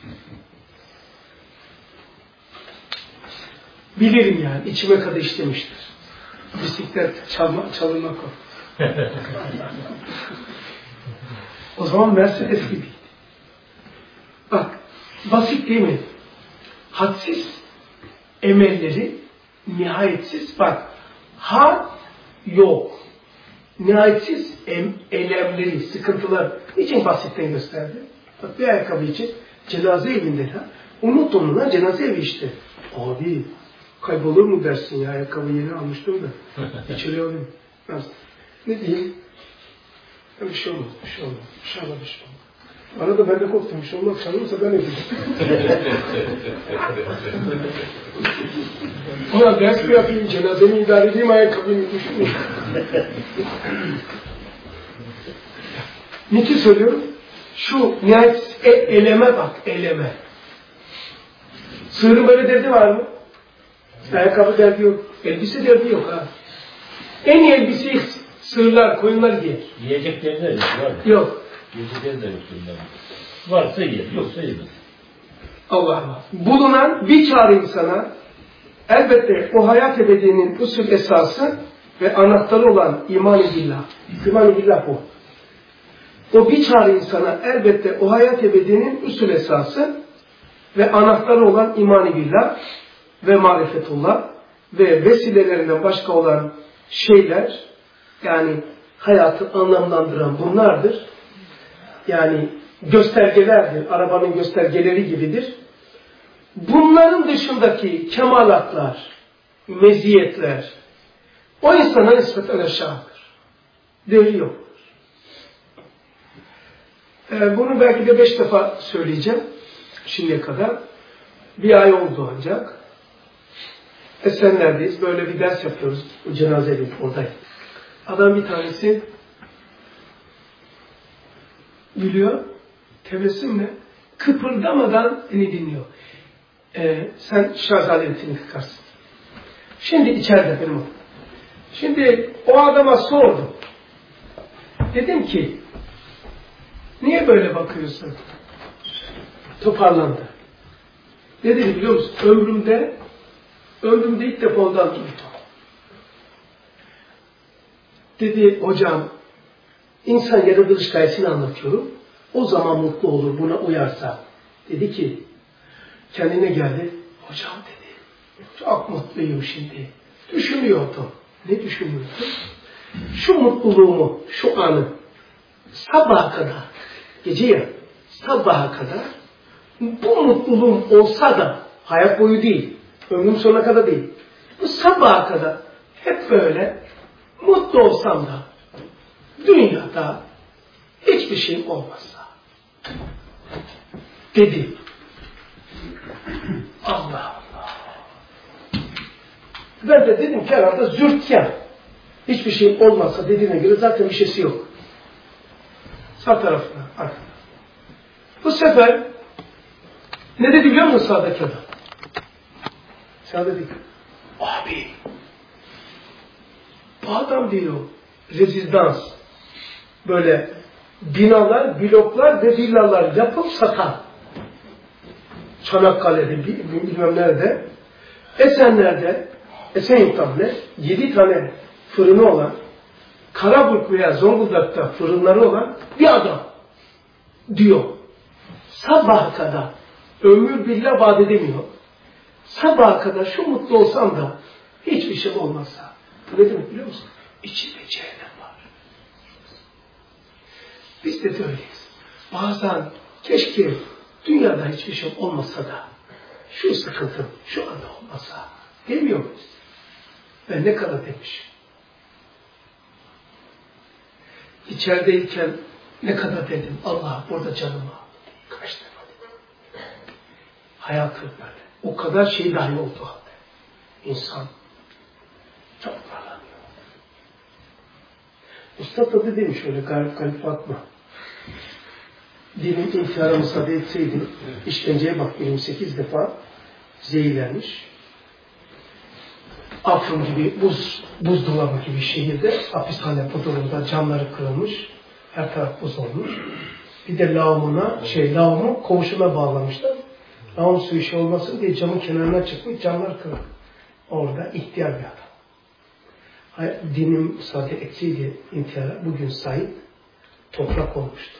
Bilirim yani. içime kadar işlemiştir. Bisiklet çalma, çalınmak o. O zaman Mercedes gibiydi. Bak, basit değil mi? Hadsiz emelleri, nihayetsiz, bak, had yok. Nihayetsiz em, elemleri, sıkıntılar için basitten gösterdi. Bak bir ayakkabı için cenaze evinde de, unut onu lan, cenaze evi işte. Abi, kaybolur mu dersin ya, ayakkabı yeni almıştım da. İçeri alayım. Ne diyeyim? Ya bir şey olmaz, bir şey olmaz. İnşallah bir şey olmaz. Arada ben de korktum, bir şey olmaz. Çalırsa ben edeyim. Ona ders mi yapayım, cenazemi idare edeyim, ayakkabıyı düşünmeyeyim. Niçin söylüyorum? Şu nihayet e, eleme bak, eleme. Sığırın böyle derdi var mı? Ayakkabı derdi yok, elbise derdi yok ha. En iyi elbiseyi sığırlar, koyunlar giyer. Yiyecekleri de yok, var mı? Yok. Yiyecekleri de yok bunların. Varsa yer, yoksa yemez. Allah Allah. Bulunan bir çare insana elbette o hayat ebedinin usul esası ve anahtarı olan iman-ı billah. İman-ı billah bu. O bir çare insana elbette o hayat ebedinin usul esası ve anahtarı olan iman-ı billah ve marifetullah ve vesilelerinden başka olan şeyler, yani hayatı anlamlandıran bunlardır. Yani göstergelerdir, arabanın göstergeleri gibidir. Bunların dışındaki kemalatlar, meziyetler o insana nispeten aşağıdır. Değeri yoktur. Ee, bunu belki de beş defa söyleyeceğim şimdiye kadar. Bir ay oldu ancak. Esenler'deyiz. Böyle bir ders yapıyoruz. O cenazenin oradaydı. Adam bir tanesi gülüyor. Tebessümle kıpırdamadan beni dinliyor. Ee, sen şarj aletini tıkarsın. Şimdi içeride benim o. Şimdi o adama sordum. Dedim ki niye böyle bakıyorsun? Toparlandı. Ne dedi biliyor musun? Ömrümde ömrümde ilk defa ondan duydum. Dedi hocam insan yaratılış gayesini anlatıyorum. O zaman mutlu olur buna uyarsa. Dedi ki kendine geldi. Hocam dedi. Çok mutluyum şimdi. Düşünüyordum. Ne düşünüyordum? Şu mutluluğumu, şu anı sabaha kadar, gece ya sabaha kadar bu mutluluğum olsa da hayat boyu değil, ömrüm sonuna kadar değil. Bu sabaha kadar hep böyle mutlu olsam da dünyada hiçbir şeyim olmazsa dedi. Allah Allah. Ben de dedim ki herhalde zürtken hiçbir şeyim olmazsa dediğine göre zaten bir şeysi yok. Sağ tarafına, arkada. Bu sefer ne dedi biliyor musun sağdaki adam? Sağ dedi. Abi bu adam diyor rezidans böyle binalar, bloklar ve villalar yapıp satan. Çanakkale'de bilmem nerede, Esenler'de, Esenyurt'ta ne? Yedi tane fırını olan, Karabük veya Zonguldak'ta fırınları olan bir adam diyor. Sabaha kadar ömür billah vaat edemiyor. Sabaha kadar şu mutlu olsam da hiçbir şey olmazsa. Bu ne demek biliyor musun? İçinde cehennem var. Biz de, de öyleyiz. Bazen keşke dünyada hiçbir şey olmasa da şu sıkıntı şu anda olmasa demiyor muyuz? Ben ne kadar demişim. İçerideyken ne kadar dedim. Allah burada canımı al. Kaç defa dedim. Hayatı böyle. O kadar şey dahi oldu halde. İnsan çok darlanıyor. Usta tadı demiş öyle garip garip bakma. Dinin intihara müsaade etseydi, işkenceye bak yirmi sekiz defa zehirlenmiş. Afyon gibi buz, buzdolabı gibi şehirde hapishane podurunda camları kırılmış. Her taraf buz olmuş. Bir de lağımına, şey lağımı koğuşuna bağlamışlar. Lağım suyu şey olmasın diye camın kenarına çıkmış, camlar kırılmış. Orada ihtiyar bir adam. Hayır, dinim müsaade etseydi intihara, bugün Said toprak olmuştu.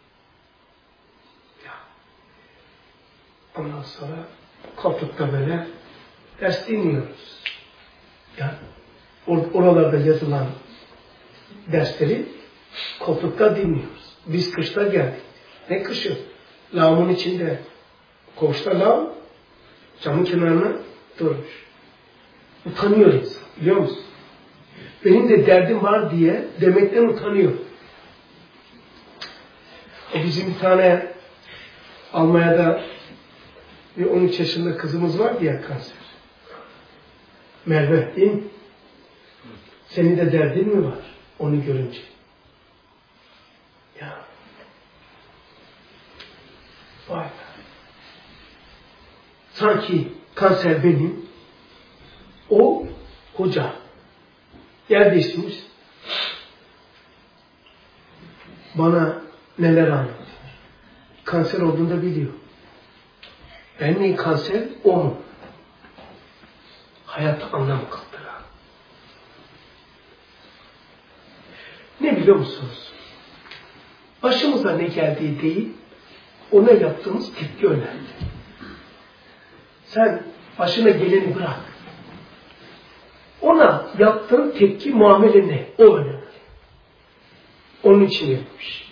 Ya. Ondan sonra koltukta böyle ders dinliyoruz. Ya, or- oralarda yazılan dersleri koltukta dinliyoruz. Biz kışta geldik. Ne kışı? Lağımın içinde. Koğuşta lağım, camın kenarına durmuş. Utanıyor insan, biliyor musun? Benim de derdim var diye demekten utanıyor. O bizim bir tane Almanya'da bir on üç yaşında kızımız var diye kanser. Merve değil mi? Senin de derdin mi var onu görünce? Ya. Vay be. Sanki kanser benim, o hoca. Yer değiştirmiş. Bana neler anlattı. Kanser olduğunu da biliyor. Ben miyim kanser, o mu? Hayata anlam kattıran. Ne biliyor musunuz? Başımıza ne geldiği değil, ona yaptığımız tepki önemli. Sen başına geleni bırak. Ona yaptığın tepki, muamele ne? O önemli. Onun için yapmış.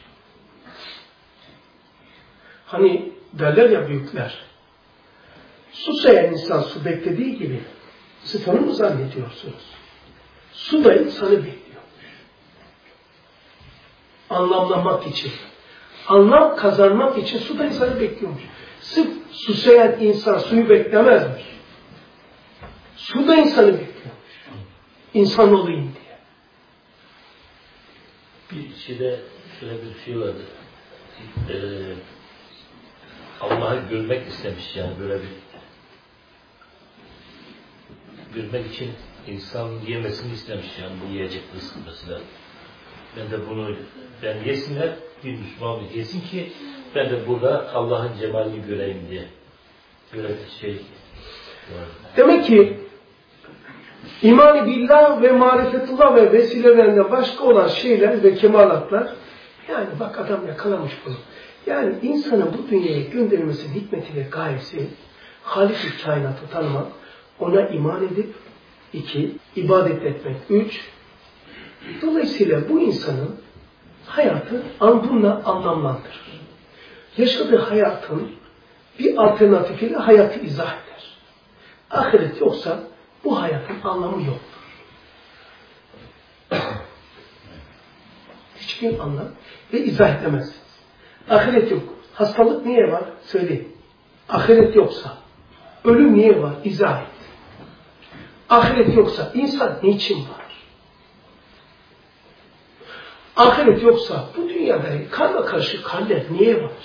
Hani derler ya büyükler, su sayan insan su beklediği gibi sıfanı mı zannediyorsunuz? Su da insanı bekliyormuş. Anlamlamak için, anlam kazanmak için su da insanı bekliyormuş. Sırf su sayan insan suyu beklemezmiş. Su da insanı bekliyormuş. İnsan olayım diye. Bir şeyde şöyle bir şey vardı. Ee, Allah'ı görmek istemiş yani böyle bir görmek için insan yemesini istemiş yani bu yiyecek rızkı mesela. Ben de bunu ben yesinler bir Müslüman yesin ki ben de burada Allah'ın cemalini göreyim diye. Böyle bir şey var. Demek ki İman-ı billah ve marifetullah ve vesilelerinde başka olan şeyler ve kemalatlar, yani bak adam yakalamış bunu. Yani insanın bu dünyaya gönderilmesinin hikmeti ve gayesi Halik-i kainatı tanımak, ona iman edip, iki, ibadet etmek, üç, dolayısıyla bu insanın hayatı bununla anlamlandırır. Yaşadığı hayatın bir alternatifiyle hayatı izah eder. Ahiret yoksa bu hayatın anlamı yoktur. Hiçbir anlam ve izah edemezsiniz. Ahiret yok. Hastalık niye var? Söyleyin. Ahiret yoksa ölüm niye var? İzah et. Ahiret yoksa insan niçin var? Ahiret yoksa bu dünyada karma karışık haller niye var?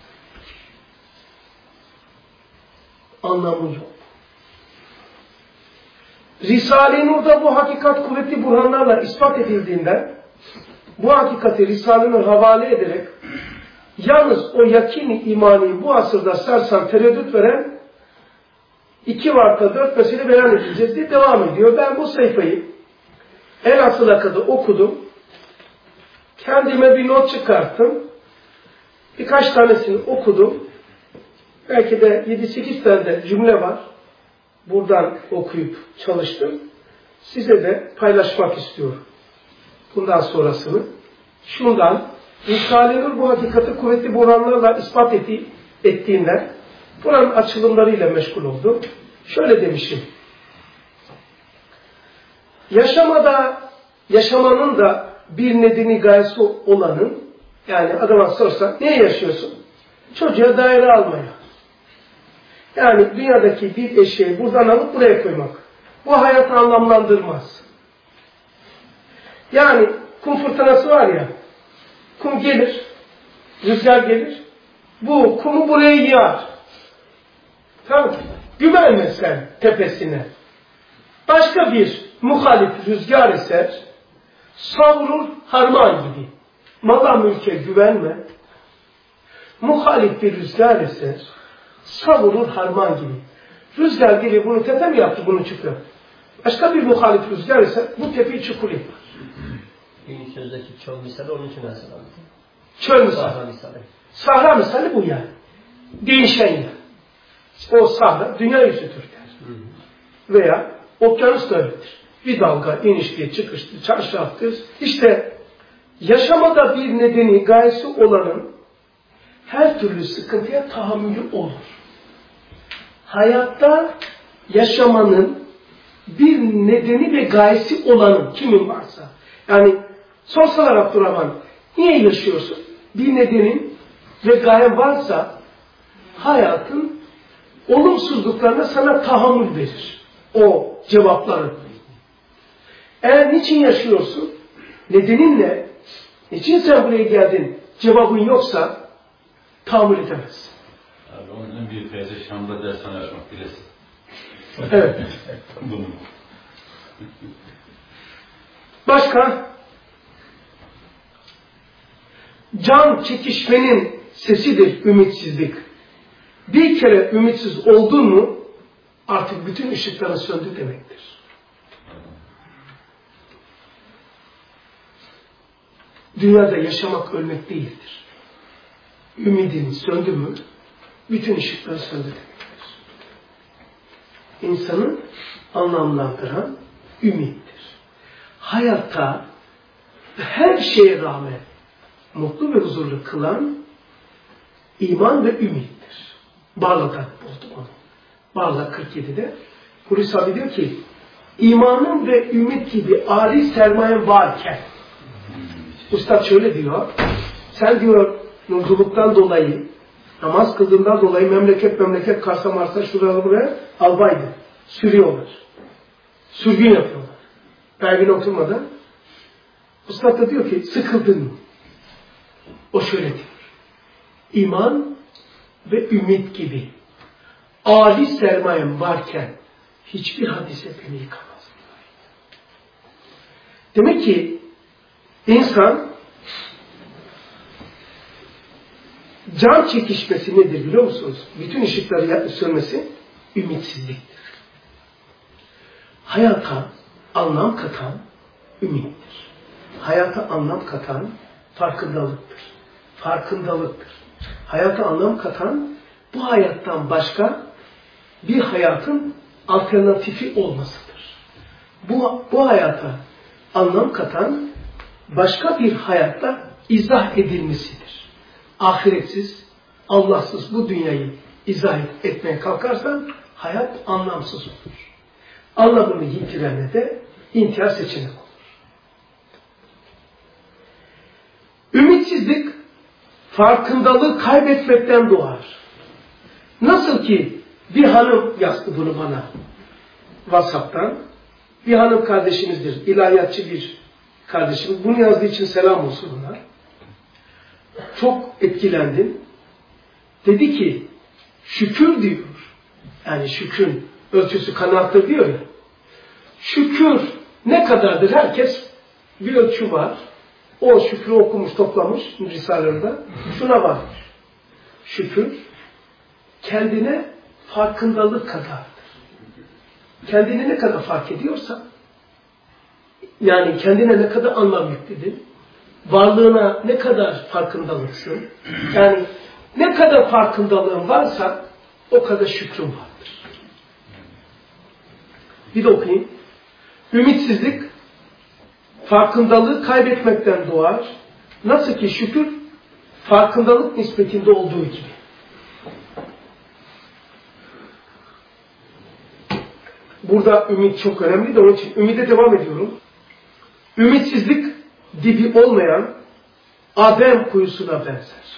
Anlamı yok. Risale-i Nur'da bu hakikat kuvvetli burhanlarla ispat edildiğinden bu hakikati Risale-i Nur havale ederek yalnız o yakini imani bu asırda sarsan tereddüt veren iki varta dört mesele beyan edeceğiz diye devam ediyor. Ben bu sayfayı en asıla kadar okudum. Kendime bir not çıkarttım. Birkaç tanesini okudum. Belki de yedi sekiz tane de cümle var. Buradan okuyup çalıştım. Size de paylaşmak istiyorum. Bundan sonrasını. Şundan İsrail Nur bu hakikati kuvvetli buhranlarla ispat ettiği, ettiğinden buranın açılımlarıyla meşgul oldu. Şöyle demişim. Yaşamada, yaşamanın da bir nedeni gayesi olanın, yani adama sorsa, niye yaşıyorsun? Çocuğa daire almaya. Yani dünyadaki bir eşeği buradan alıp buraya koymak. Bu hayatı anlamlandırmaz. Yani kum fırtınası var ya, kum gelir, rüzgar gelir, bu kumu buraya yığar. Tamam mı? Güvenme sen tepesine. Başka bir muhalif rüzgar eser, savrulur harman gibi. Mala mülke güvenme. Muhalif bir rüzgar eser, savurur harman gibi. Rüzgar gelir, bunu tepe mi yaptı, bunu çukur. Başka bir muhalif rüzgar ise bu tepeyi çukur yapar. İlk sözdeki çöl misali onun için mesela. Çöl misali. Sahra misali. Sahra misali bu yani. Değişen yer. O sahra dünya yüzüdür der. Veya okyanus da öyledir. Bir dalga inişti, çıkıştı, çarşaftır. İşte yaşamada bir nedeni, gayesi olanın her türlü sıkıntıya tahammülü olur. Hayatta yaşamanın bir nedeni ve gayesi olanın kimin varsa. Yani sorsalar Abdurrahman, niye yaşıyorsun? Bir nedenin ve gayen varsa hayatın olumsuzluklarına sana tahammül verir. O cevapları. Eğer niçin yaşıyorsun? Nedenin ne? Niçin sen buraya geldin? Cevabın yoksa tahammül edemezsin. Abi onun en büyük feyzi Şam'da dershane açmak bilesin. Evet. Bunu. Başka? Can çekişmenin sesidir ümitsizlik. Bir kere ümitsiz oldun mu artık bütün ışıkların söndü demektir. Dünyada yaşamak ölmek değildir. Ümidin söndü mü bütün ışıklar söndü demektir. İnsanı anlamlandıran ümittir. Hayatta her şeye rağmen mutlu ve huzurlu kılan iman ve ümittir. Barla'dan buldum onu. Barla kırk yedide Hulusi abi diyor ki imanın ve ümit gibi âli sermayen varken Üstad şöyle diyor, sen diyor nurculuktan dolayı, namaz kıldığından dolayı memleket memleket Kars'a Mars'a şuraya buraya albaydı. Sürüyorlar. Sürgün yapıyorlar. Pervin oturmadan. Üstad da diyor ki sıkıldın mı? O şöyle diyor. İman ve ümit gibi âli sermayem varken hiçbir hadise beni yıkamaz. Demek ki İnsan can çekişmesi nedir biliyor musunuz? Bütün ışıkları sönmesi ümitsizliktir. Hayata anlam katan ümittir. Hayata anlam katan farkındalıktır. Farkındalıktır. Hayata anlam katan bu hayattan başka bir hayatın alternatifi olmasıdır. Bu, bu hayata anlam katan başka bir hayatta izah edilmesidir. Ahiretsiz, Allahsız bu dünyayı izah etmeye kalkarsan hayat anlamsız olur. Anlamını yitirene de intihar seçenek olur. Ümitsizlik farkındalığı kaybetmekten doğar. Nasıl ki bir hanım yazdı bunu bana WhatsApp'tan. Bir hanım kardeşimizdir, ilahiyatçı bir kardeşimiz. Bunu yazdığı için selam olsun ona. Çok etkilendim. Dedi ki, şükür diyor. Yani şükrün ölçüsü kanaattır diyor ya. Şükür ne kadardır? Herkes bir ölçü var. O şükrü okumuş, toplamış Risale'de. Şuna var. Şükür kendine farkındalık kadardır. Kendini ne kadar fark ediyorsa, yani kendine ne kadar anlam yükledin, varlığına ne kadar farkındalıksın, yani ne kadar farkındalığın varsa o kadar şükrün vardır. Bir de okuyayım. Ümitsizlik farkındalığı kaybetmekten doğar. Nasıl ki şükür farkındalık nispetinde olduğu gibi. Burada ümit çok önemli de onun için ümide devam ediyorum. Ümitsizlik dibi olmayan Adem kuyusuna benzer.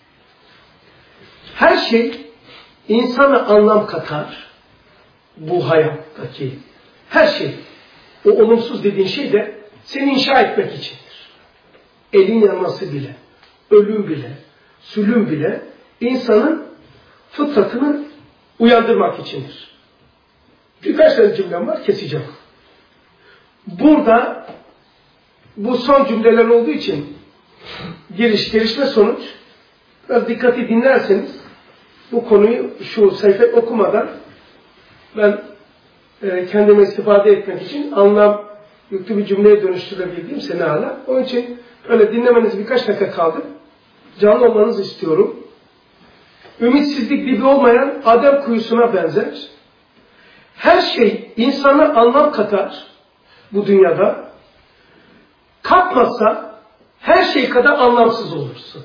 Her şey insana anlam katar. Bu hayattaki her şey. O olumsuz dediğin şey de seni inşa etmek içindir. Elin yanması bile, ölüm bile, sülüm bile insanın fıtratını uyandırmak içindir. Birkaç tane cümlem var, keseceğim. Burada bu son cümleler olduğu için giriş, gelişme sonuç biraz dikkatli dinlerseniz bu konuyu şu sayfayı okumadan ben e, kendime istifade etmek için anlam yüklü bir cümleye dönüştürebildiğim sene hala. Onun için öyle dinlemeniz birkaç dakika kaldı. Canlı olmanızı istiyorum. Ümitsizlik dibi olmayan Adem kuyusuna benzer. Her şey insana anlam katar bu dünyada. Katmazsa her şey kadar anlamsız olursun.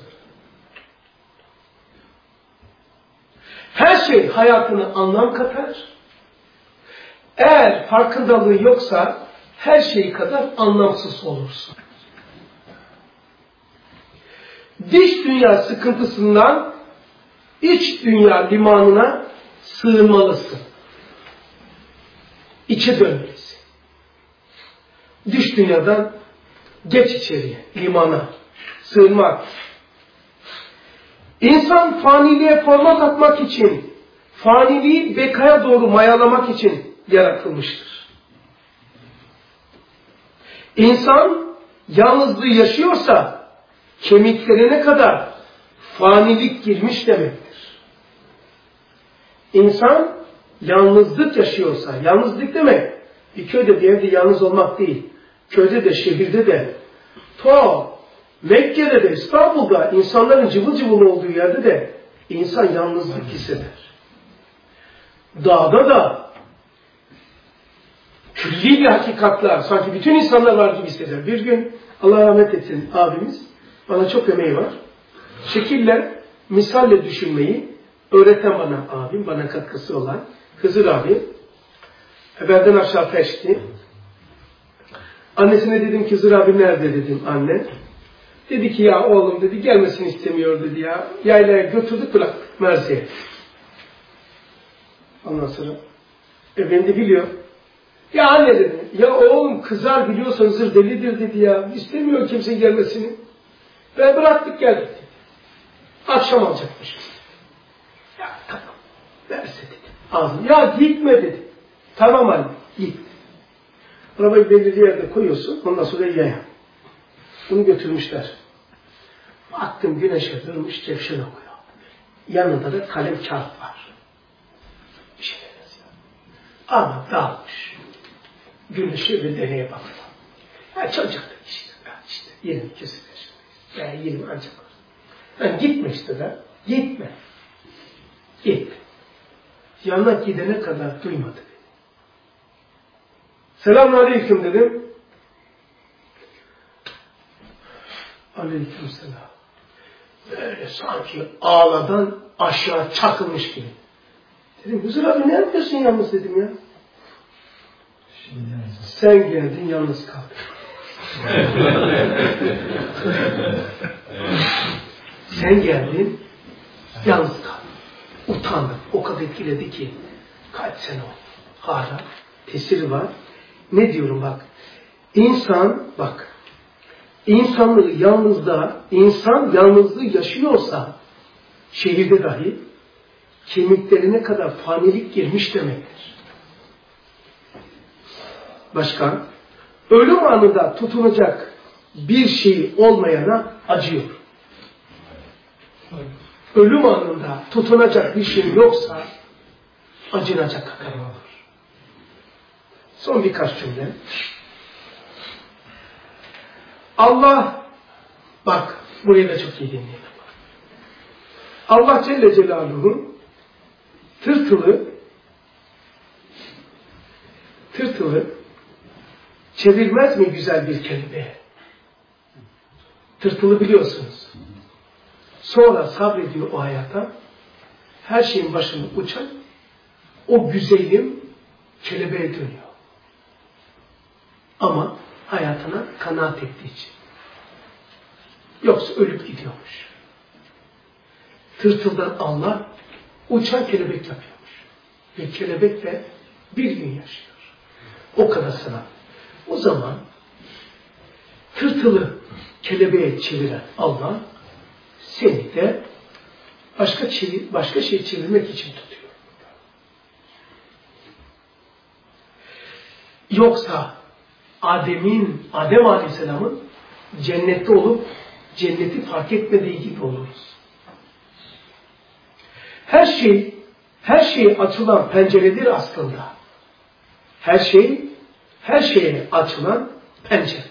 Her şey hayatına anlam katar. Eğer farkındalığı yoksa her şey kadar anlamsız olursun. Dış dünya sıkıntısından iç dünya limanına sığınmalısın. İçe dönmelisin. Dış dünyadan geç içeriye, limana, sığınmak. İnsan faniliğe format atmak için, faniliği bekaya doğru mayalamak için yaratılmıştır. İnsan yalnızlığı yaşıyorsa, kemiklerine kadar fanilik girmiş demektir. İnsan yalnızlık yaşıyorsa, yalnızlık demek bir köyde bir evde yalnız olmak değil. Köyde de, şehirde de, ta Mekke'de de, İstanbul'da insanların cıvıl cıvıl olduğu yerde de insan yalnızlık hisseder. Dağda da külli bir hakikatler, sanki bütün insanlar var gibi hisseder. Bir gün Allah rahmet etsin abimiz, bana çok emeği var. Şekille, misalle düşünmeyi öğreten bana abim, bana katkısı olan Hızır abi. Benden aşağı peşti. Annesine dedim ki Hızır abi nerede dedim anne. Dedi ki ya oğlum dedi gelmesini istemiyor dedi ya. Yaylaya götürdük bırak Merzi'ye. Ondan sonra e ben de biliyor. Ya anne dedim. Ya oğlum kızar biliyorsan Hızır delidir dedi ya. İstemiyor kimsenin gelmesini. Ve bıraktık geldik dedi. Akşam alacakmış. Ya tamam. Verse dedi. Ağzım. Ya gitme dedi. Tamam anne. Git. Arabayı belirli yerde koyuyorsun. Ondan sonra yaya. Bunu götürmüşler. Baktım güneşe durmuş cevşen okuyor. Yanında da kalem kağıt var. Bir şey yazıyor. Ama dağılmış. Güneşe ve deneye bakıyor. Ya çocuk da işte. Ya işte yirmi kesilir. Ya yirmi ancak var. Yani gitme işte de. Gitme. Gitme. Yanına gidene kadar duymadı. Selamun aleyküm dedim. Aleyküm selam. Böyle sanki ağladan aşağı çakılmış gibi. Dedim Hızır abi ne yapıyorsun yalnız dedim ya. Sen geldin yalnız kaldın. Sen geldin yalnız kaldın. Utandım. O kadar etkiledi ki kaç sene oldu. Hala tesiri var. Ne diyorum bak. İnsan bak. İnsanlığı yalnızda, insan yalnızlığı yaşıyorsa şehirde dahi kemiklerine kadar fanilik girmiş demektir. Başka? Ölüm anında tutunacak bir şey olmayana acıyor. Ölüm anında tutunacak bir şey yoksa acınacak kadar olur. Son birkaç cümle. Allah, bak burayı da çok iyi dinleyin. Allah Celle Celaluhu tırtılı tırtılı çevirmez mi güzel bir kelime? Tırtılı biliyorsunuz. Sonra sabrediyor o hayata. Her şeyin başını uçan o güzelim kelebeğe dönüyor. Ama hayatına kanaat ettiği için. Yoksa ölüp gidiyormuş. Tırtıldan Allah uçan kelebek yapıyormuş. Ve kelebek de bir gün yaşıyor. O kadar sana. O zaman tırtılı kelebeğe çeviren Allah seni de başka, çevir, başka şey çevirmek için tutuyor. Yoksa Adem'in, Adem Aleyhisselam'ın cennette olup cenneti fark etmediği gibi oluruz. Her şey, her şeye açılan penceredir aslında. Her şey, her şeye açılan penceredir.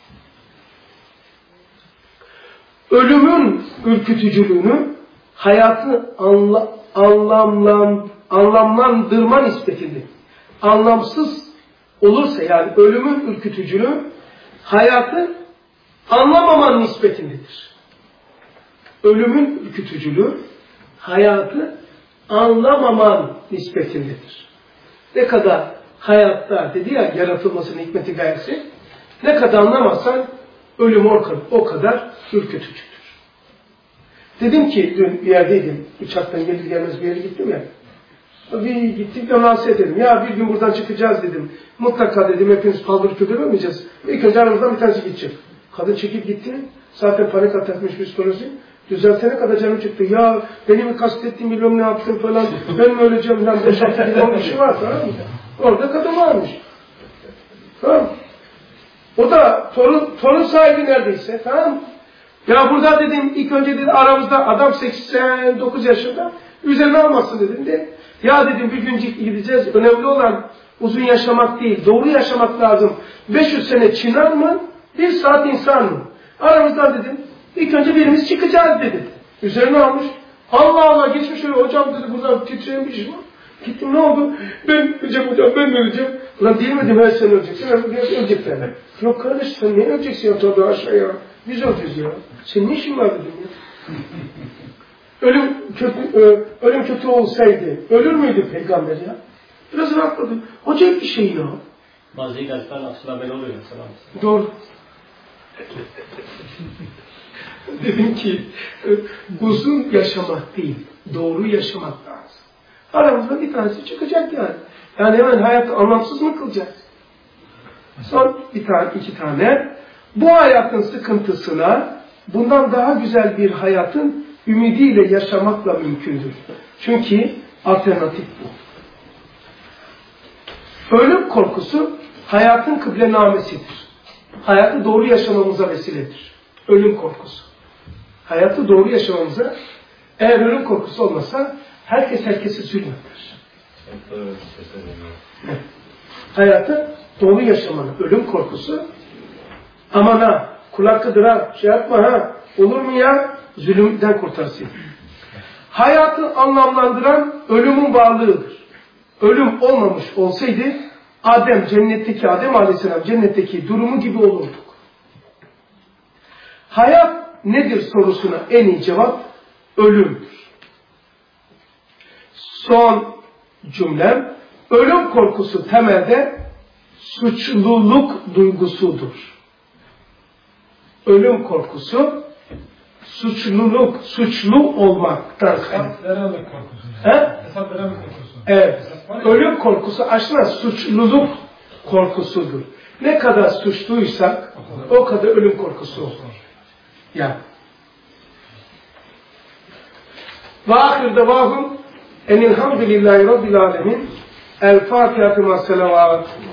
Ölümün ürkütücülüğünü hayatı anla, anlamlan, anlamlandırma nispetinde anlamsız olursa, yani ölümün ürkütücülüğü hayatı anlamaman nispetindedir. Ölümün ürkütücülüğü hayatı anlamaman nispetindedir. Ne kadar hayatta dedi ya, yaratılmasının hikmeti gayesi, ne kadar anlamazsan ölüm o kadar ürkütücüdür. Dedim ki dün bir yerdeydim, uçaktan gelir gelmez bir yere gittim ya. Bir gittik de nasihat edelim. Ya bir gün buradan çıkacağız dedim. Mutlaka dedim hepimiz paldır küldür olmayacağız. İlk önce aramızdan bir tanesi gidecek. Kadın çekip gitti. Zaten panik atakmış psikoloji. Düzeltene kadar canım çıktı. Ya beni mi kastettin, bilmem ne yaptın falan. Ben mi öleceğim lan? beş altı bin on kişi var, tamam mı? Orada kadın varmış. Tamam. O da torun, torun sahibi neredeyse. Tamam. Ya burada dedim ilk önce dedi aramızda adam seksen dokuz yaşında. Üzerine almasın dedim de. Ya dedim bir gün gideceğiz. Önemli olan uzun yaşamak değil. Doğru yaşamak lazım. beş yüz sene çınar mı? Bir saat insan mı? Aramızdan dedim. İlk önce birimiz çıkacağız dedim. Üzerine almış. Allah Allah geçmiş öyle. Hocam dedi buradan titreyen bir şey var. Gittim, ne oldu? Ben öleceğim hocam, ben öleceğim. Ulan değil mi dedim, her sen öleceksin. Ben ölecek derler. Yok kardeş sen niye öleceksin ya tabii aşağıya? Biz öleceğiz ya. Senin ne işin var dedim ya. Ölüm kötü, ölüm kötü olsaydı ölür müydü peygamber ya? Biraz rahatladım. Hoca hep bir şey ya. Bazı ilaçlar aslında böyle oluyor mesela. Doğru. Dedim ki uzun yaşamak değil, doğru yaşamak lazım. Aramızda bir tanesi çıkacak yani. Yani hemen hayatı anlamsız mı kılacağız? Son bir tane, iki tane. Bu hayatın sıkıntısına bundan daha güzel bir hayatın ümidiyle yaşamakla mümkündür. Çünkü alternatif bu. Ölüm korkusu hayatın kıblenamesidir. Hayatı doğru yaşamamıza vesiledir. Ölüm korkusu. Hayatı doğru yaşamamıza, eğer ölüm korkusu olmasa herkes herkesi zulmeder. Hayatı doğru yaşamanın ölüm korkusu, aman ha, kulak kıdır ha, şey yapma ha, olur mu ya, zulümden kurtarsın. Hayatı anlamlandıran ölümün varlığıdır. Ölüm olmamış olsaydı Adem, cennetteki Adem Aleyhisselam cennetteki durumu gibi olurduk. Hayat nedir sorusuna en iyi cevap ölümdür. Son cümlem, ölüm korkusu temelde suçluluk duygusudur. Ölüm korkusu suçluluk, suçlu olmaktan kaynaklanır. Hesap veremem korkusu. He? Hesap veremem korkusu. Evet. Ölüm korkusu aslında suçluluk korkusudur. Ne kadar suçluysak o kadar ölüm korkusu olur. Ya. Ve ahir devahum enilhamdülillahi rabbil alemin. El Fatiha-tü ma'as-selavat.